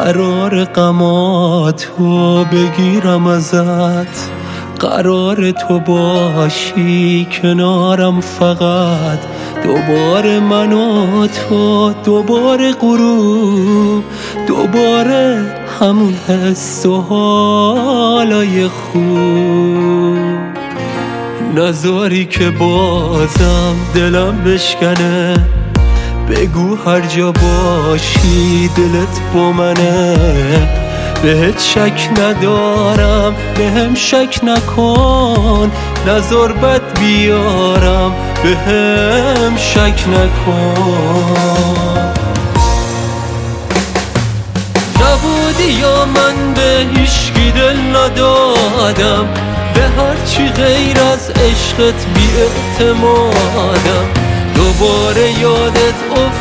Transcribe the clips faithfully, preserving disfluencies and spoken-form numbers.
قرار غماتو بگیرم ازت، قرار تو باشی کنارم فقط. دوباره من و تو، دوباره غروب، دوباره همون حس و حالای خوب. نذاری که بازم دلم بشکنه، بگو هر جا باشی دلت با منه. بهت شک ندارم، بهم شک نکن، نذار بد بیارم، بهم شک نکن. نبودی یا من به هیچکی دل ندادم، به هرچی غیر از عشقت بی اعتمادم. دوباره یادت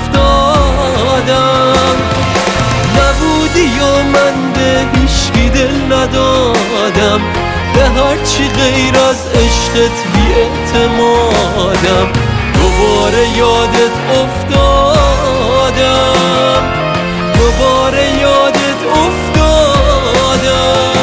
افتادم. نبودی یا من به هیچکی دل ندادم، به هرچی غیر از عشقت بی اعتمادم. دوباره یادت افتادم، دوباره یادت افتادم.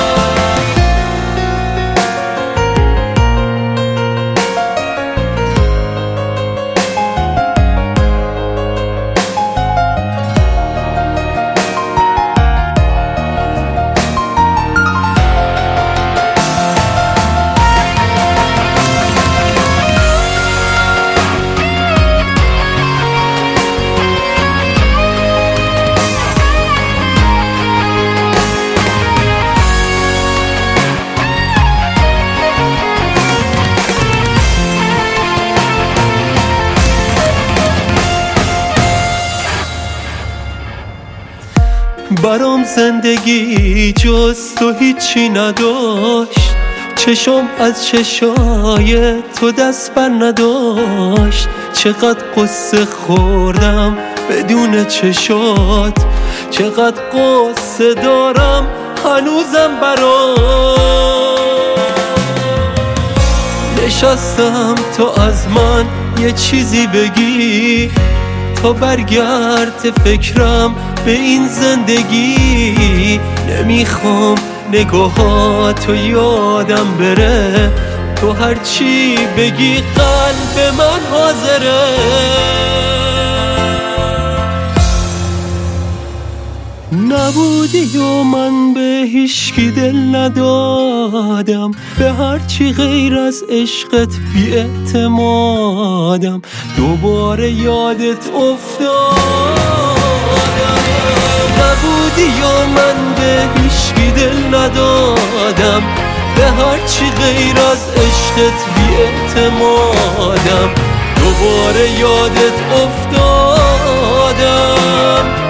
برام زندگی جز تو هیچی نداشت، چشم از چشای تو دست بر نداشت. چقدر قصه خوردم بدون چشات، چقدر قصه دارم هنوزم برات. نشستم تو از من یه چیزی بگی، تا برگرد فکرم به این زندگی. نمیخوام نگاهاتو یادم بره، تو هرچی بگی قلب من حاضره. نبودی و من به هیچکی دل ندادم، به هرچی غیر از عشقت بی اعتمادم. دوباره یادت افتادم. نبودی یا من به هیچکی دل ندادم، به هرچی غیر از عشقت بی اعتمادم. دوباره یادت افتادم.